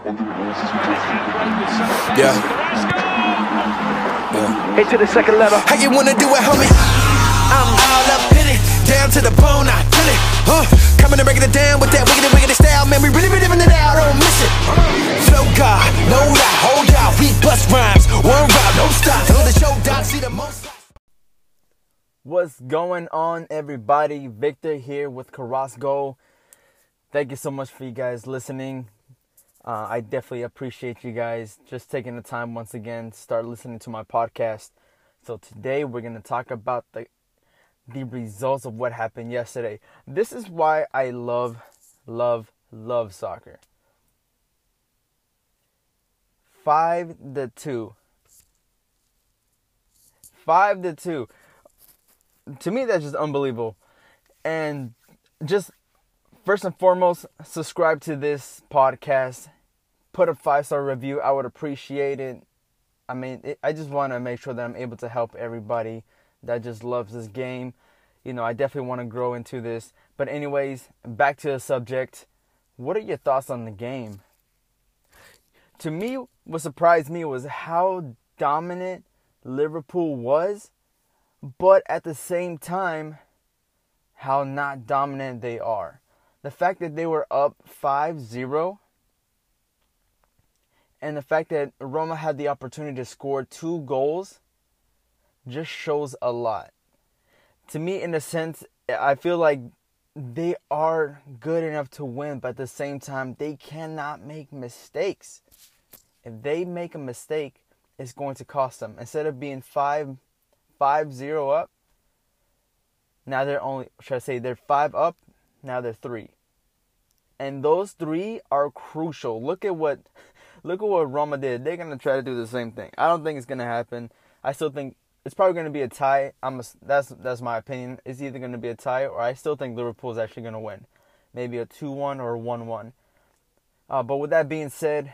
Yeah. Into the second letter. How you wanna do it, homie? I'm all up in it, down to the bone, I feel it. Coming and breaking it down with that wiggity style, man. We really living it out, don't miss it. Flow God, no lie, hold out, we bust rhymes, one route, don't stop till the show down. See the most. What's going on, everybody? Victor here with Carrasco. Thank you so much for you guys listening. I definitely appreciate you guys just taking the time once again to start listening to my podcast. So today we're going to talk about the results of what happened yesterday. This is why I love soccer. 5-2. 5-2. To me, that's just unbelievable. And just first and foremost, subscribe to this podcast. Put a 5-star review. I would appreciate it. I mean, I just want to make sure that I'm able to help everybody that just loves this game. You know, I definitely want to grow into this. But anyways, back to the subject. What are your thoughts on the game? To me, what surprised me was how dominant Liverpool was. But at the same time, how not dominant they are. The fact that they were up 5-0 and the fact that Roma had the opportunity to score 2 goals just shows a lot. To me, in a sense, I feel like they are good enough to win, but at the same time, they cannot make mistakes. If they make a mistake, it's going to cost them. Instead of being 5-0 up, now they're 5 up, now they're 3. And those 3 are crucial. Look at what Roma did. They're going to try to do the same thing. I don't think it's going to happen. I still think it's probably going to be a tie. That's my opinion. It's either going to be a tie, or I still think Liverpool is actually going to win. Maybe a 2-1 or a 1-1. But with that being said,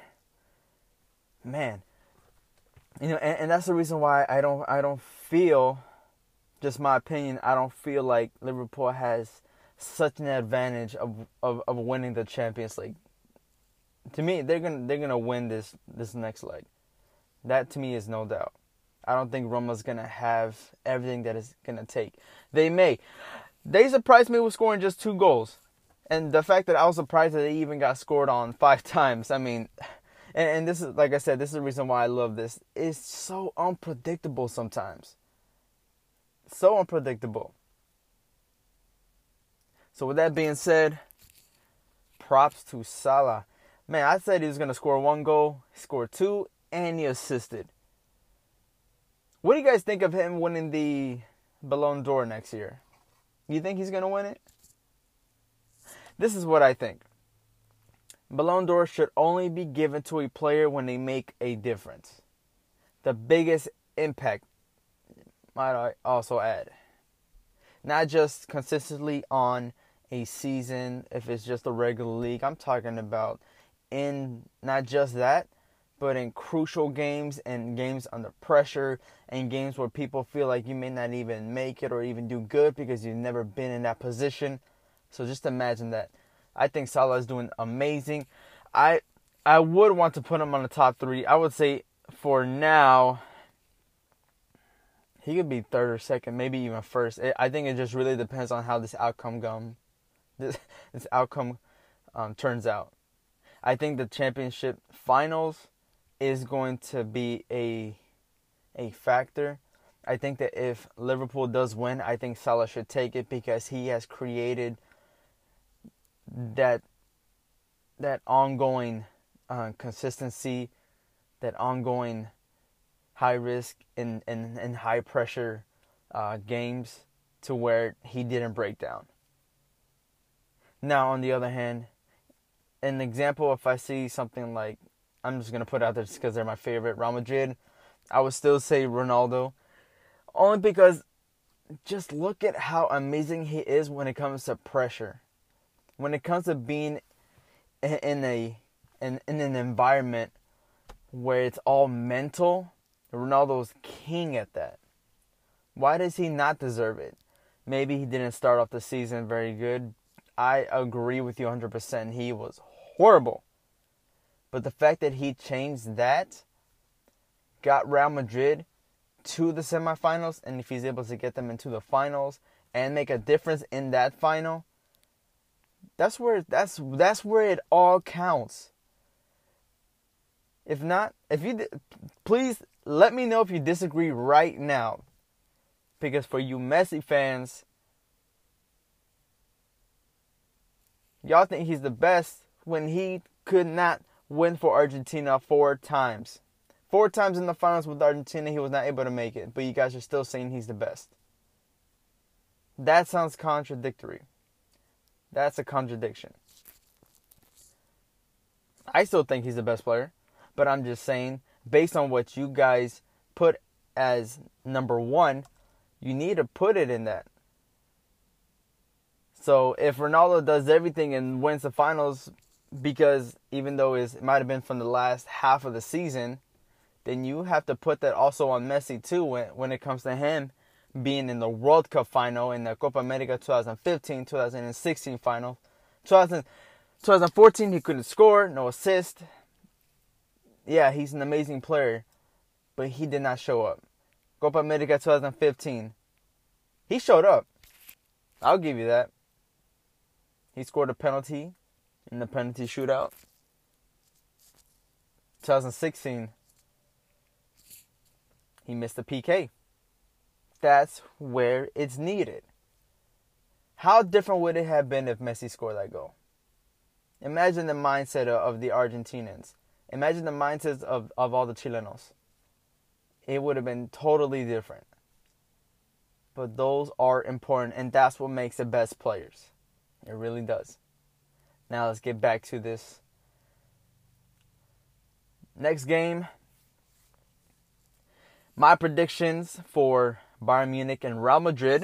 man, you know, and that's the reason why I don't feel, just my opinion, I don't feel like Liverpool has such an advantage of winning the Champions League. To me, they're gonna win this next leg. That to me is no doubt. I don't think Roma's gonna have everything that it's gonna take. They surprised me with scoring just 2 goals, and the fact that I was surprised that they even got scored on 5 times. I mean, and this is, like I said, this is the reason why I love this. It's so unpredictable sometimes. So unpredictable. So with that being said, props to Salah. Man, I said he was going to score 1 goal. He scored 2, and he assisted. What do you guys think of him winning the Ballon d'Or next year? You think he's going to win it? This is what I think. Ballon d'Or should only be given to a player when they make a difference. The biggest impact, might I also add. Not just consistently on a season, if it's just a regular league. I'm talking about in not just that, but in crucial games and games under pressure and games where people feel like you may not even make it or even do good because you've never been in that position. So just imagine that. I think Salah is doing amazing. I would want to put him on the top 3. I would say for now, he could be 3rd or 2nd, maybe even 1st. I think it just really depends on how this outcome turns out. I think the championship finals is going to be a factor. I think that if Liverpool does win, I think Salah should take it because he has created that ongoing consistency, that ongoing high risk and high pressure games to where he didn't break down. Now, on the other hand, an example, if I see something like, I'm just going to put it out there just because they're my favorite, Real Madrid, I would still say Ronaldo. Only because just look at how amazing he is when it comes to pressure. When it comes to being in an environment where it's all mental, Ronaldo's king at that. Why does he not deserve it? Maybe he didn't start off the season very good. I agree with you 100%. He was horrible. But the fact that he changed that, got Real Madrid to the semifinals, and if he's able to get them into the finals and make a difference in that final, that's where it all counts. If not, please let me know if you disagree right now. Because for you Messi fans, y'all think he's the best when he could not win for Argentina 4 times. 4 times in the finals with Argentina, he was not able to make it. But you guys are still saying he's the best. That sounds contradictory. That's a contradiction. I still think he's the best player. But I'm just saying, based on what you guys put as number 1, you need to put it in that. So if Ronaldo does everything and wins the finals, because even though it might have been from the last half of the season, then you have to put that also on Messi too when it comes to him being in the World Cup final, in the Copa America 2015, 2016 final. 2014 he couldn't score, no assist. Yeah, he's an amazing player, but he did not show up. Copa America 2015, he showed up. I'll give you that. He scored a penalty in the penalty shootout. 2016, he missed the PK. That's where it's needed. How different would it have been if Messi scored that goal? Imagine the mindset of the Argentinians. Imagine the mindsets of all the Chilenos. It would have been totally different. But those are important, and that's what makes the best players. It really does. Now let's get back to this. Next game. My predictions for Bayern Munich and Real Madrid.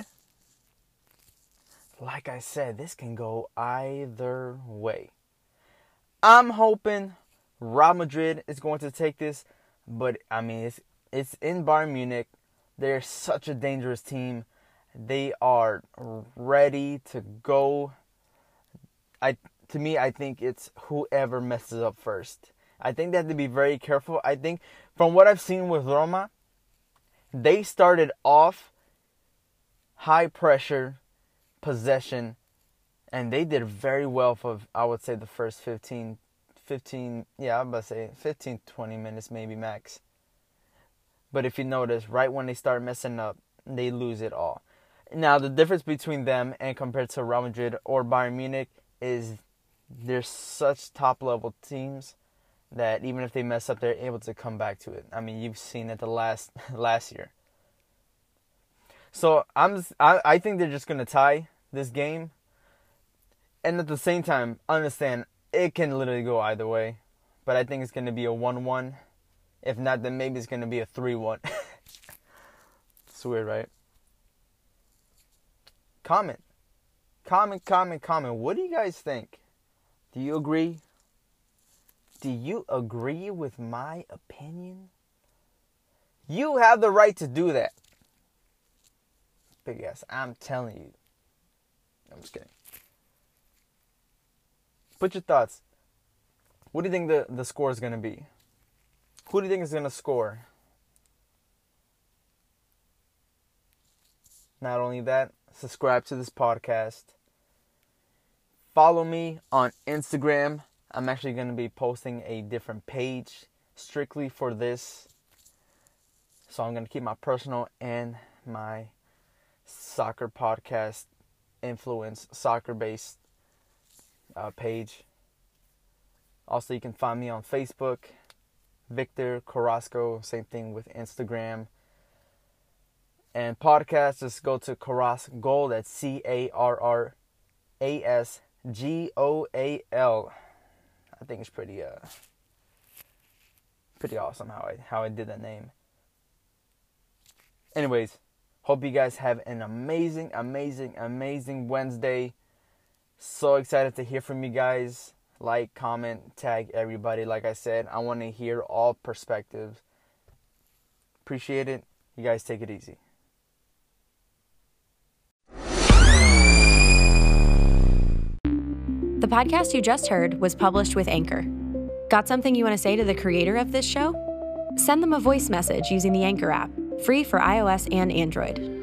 Like I said, this can go either way. I'm hoping Real Madrid is going to take this, but I mean, it's in Bayern Munich. They're such a dangerous team. They are ready to go. To me, I think it's whoever messes up first. I think they have to be very careful. I think from what I've seen with Roma, they started off high pressure, possession, and they did very well for, I would say, the first 15, yeah, I'm about to say 15, 20 minutes maybe max. But if you notice, right when they start messing up, they lose it all. Now, the difference between them and compared to Real Madrid or Bayern Munich is they're such top-level teams that even if they mess up, they're able to come back to it. I mean, you've seen it the last year. So I think they're just going to tie this game. And at the same time, understand, it can literally go either way. But I think it's going to be a 1-1. If not, then maybe it's going to be a 3-1. It's weird, right? Comment. What do you guys think? Do you agree? Do you agree with my opinion? You have the right to do that. Big ass, I'm telling you. I'm just kidding. Put your thoughts. What do you think the score is going to be? Who do you think is going to score? Not only that, subscribe to this podcast. Follow me on Instagram. I'm actually going to be posting a different page strictly for this. So I'm going to keep my personal and my soccer podcast influence, soccer-based page. Also, you can find me on Facebook, Victor Carrasco. Same thing with Instagram. And podcast, just go to Carrasgoal. That's CARRASGOAL. I think it's pretty awesome how I did that name. Anyways, hope you guys have an amazing Wednesday. So excited to hear from you guys. Like, comment, tag everybody. Like I said, I want to hear all perspectives. Appreciate it. You guys take it easy. The podcast you just heard was published with Anchor. Got something you want to say to the creator of this show? Send them a voice message using the Anchor app, free for iOS and Android.